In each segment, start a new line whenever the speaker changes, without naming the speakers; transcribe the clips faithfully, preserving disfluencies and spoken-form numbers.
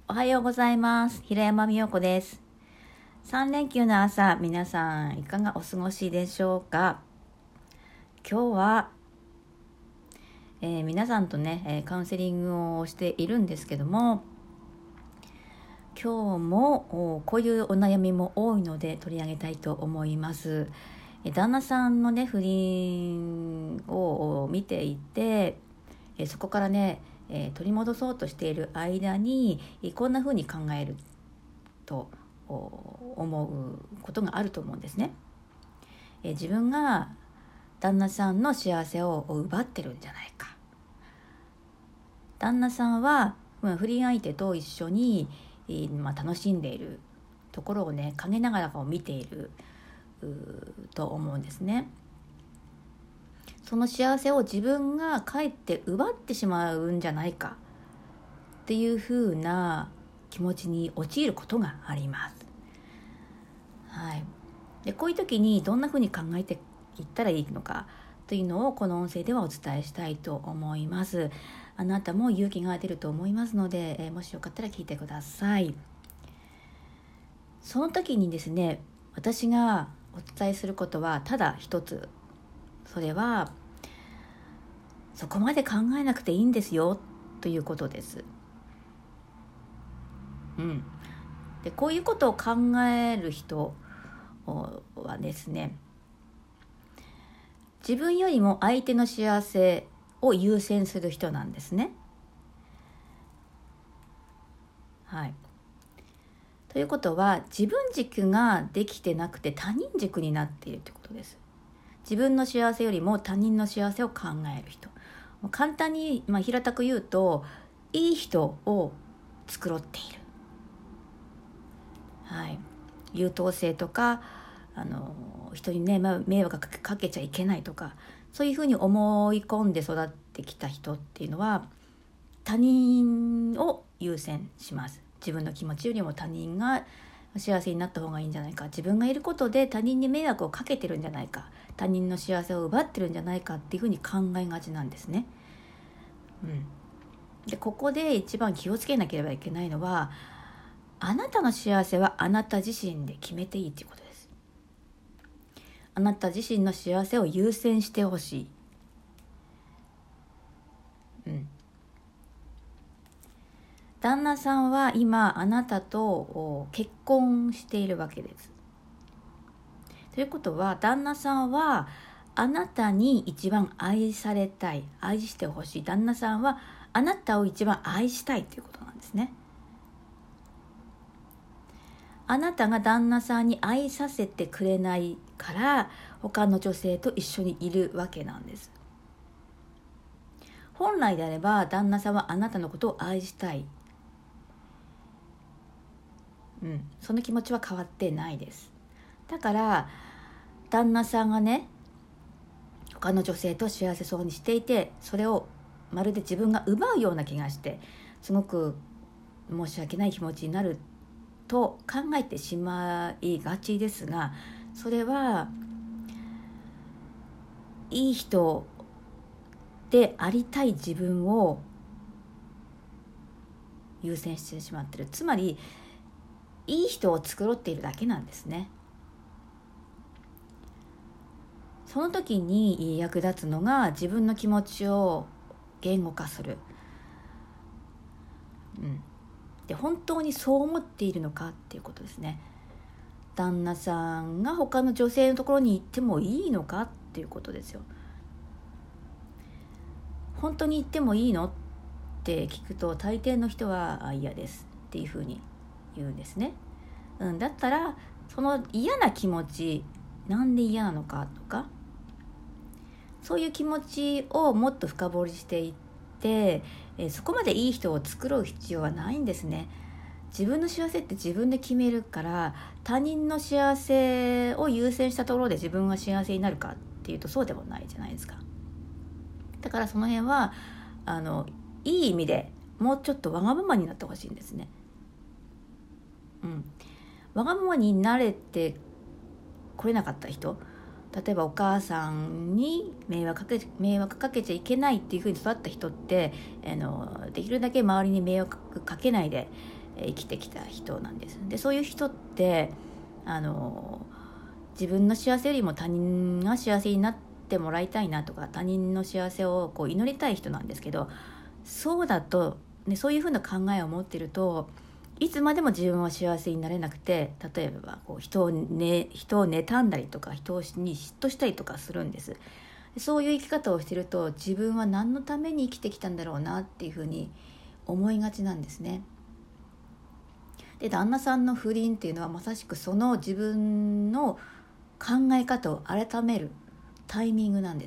おはようございます。平山美代子です。さん連休の朝、皆さんいかがお過ごしでしょうか。今日は、えー、皆さんとね、えー、カウンセリングをしているんですけども、今日もこういうお悩みも多いので取り上げたいと思います。えー、旦那さんのね、不倫を見ていて、えー、そこからね、えー、取り戻そうとしている間にこんな風に考えると思うことがあると思うんですね。えー、自分が旦那さんの幸せを奪ってるんじゃないか。旦那さんは、まあ、不倫相手と一緒に、えーまあ、楽しんでいるところをね陰ながらを見ていると思うんですね。その幸せを自分がかえって奪ってしまうんじゃないかっていう風な気持ちに陥ることがあります。はい。で、こういう時にどんな風に考えていったらいいのかというのをこの音声ではお伝えしたいと思います。あなたも勇気が出ると思いますので、えー、もしよかったら聞いてください。その時にですね、私がお伝えすることはただ一つ。それはそこまで考えなくていいんですよということです。うん。で、こういうことを考える人はですね、自分よりも相手の幸せを優先する人なんですね。はい。ということは、自分軸ができてなくて他人軸になっているということです。自分の幸せよりも他人の幸せを考える人。簡単に、まあ、平たく言うと、いい人を作ろっている。はい。優等生とか、あの人にね、まあ、迷惑かけちゃいけないとか、そういうふうに思い込んで育ってきた人っていうのは他人を優先します。自分の気持ちよりも他人が幸せになった方がいいんじゃないか、自分がいることで他人に迷惑をかけてるんじゃないか、他人の幸せを奪ってるんじゃないかっていうふうに考えがちなんですね。うん、でここで一番気をつけなければいけないのは、あなたの幸せはあなた自身で決めていいということです。あなた自身の幸せを優先してほしい。うん。旦那さんは今あなたと結婚しているわけです。ということは、旦那さんはあなたに一番愛されたい、愛してほしい。旦那さんはあなたを一番愛したいということなんですね。あなたが旦那さんに愛させてくれないから他の女性と一緒にいるわけなんです。本来であれば旦那さんはあなたのことを愛したい。うん、その気持ちは変わってないです。だから旦那さんがね、他の女性と幸せそうにしていて、それをまるで自分が奪うような気がして、すごく申し訳ない気持ちになると考えてしまいがちですが、それはいい人でありたい自分を優先してしまっている。つまりいい人を作ろうっているだけなんですね。その時に役立つのが自分の気持ちを言語化する。うん。で、本当にそう思っているのかっていうことですね。旦那さんが他の女性のところに行ってもいいのかっていうことですよ。本当に行ってもいいのって聞くと、大抵の人は嫌ですっていうふうに言うんですね。うん、だったらその嫌な気持ち、なんで嫌なのかとか、そういう気持ちをもっと深掘りしていって、えそこまでいい人を作ろう必要はないんですね。自分の幸せって自分で決めるから、他人の幸せを優先したところで自分が幸せになるかっていうとそうでもないじゃないですか。だからその辺はあのいい意味でもうちょっとわがままになってほしいんですね。うん、わがままになれてこれなかった人、例えばお母さんに迷惑かけ、迷惑かけちゃいけないっていうふうに育った人って、あのできるだけ周りに迷惑かけないで、 生きてきた人なんです。でそういう人ってあの自分の幸せよりも他人が幸せになってもらいたいなとか、他人の幸せをこう祈りたい人なんですけど、そうだと、ね、そういうふうな考えを持ってるといつまでも自分は幸せになれなくて、例えばこう人を、ね、人を妬んだりとか人に嫉妬したりとかするんです。そういう生き方をしてると自分は何のために生きてきたんだろうなっていうふうに思いがちなんですね。で旦那さんの不倫っていうのはまさしくその自分の考え方を改めるタイミングなんです。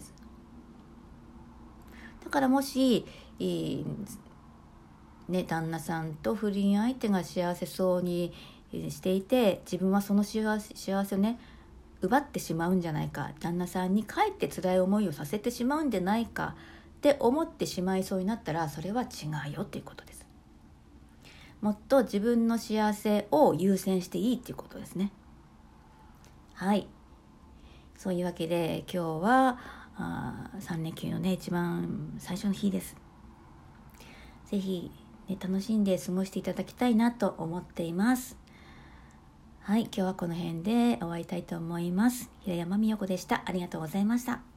だからもし、えーね、旦那さんと不倫相手が幸せそうにしていて、自分はその幸せ、幸せをね奪ってしまうんじゃないか、旦那さんにかえって辛い思いをさせてしまうんじゃないかって思ってしまいそうになったら、それは違うよっていうことです。もっと自分の幸せを優先していいっていうことですね。はい、そういうわけで今日はあさん連休のね一番最初の日です。ぜひ、ね、楽しんで過ごしていただきたいなと思っています。はい、今日はこの辺で終わりたいと思います。平山美代子でした。ありがとうございました。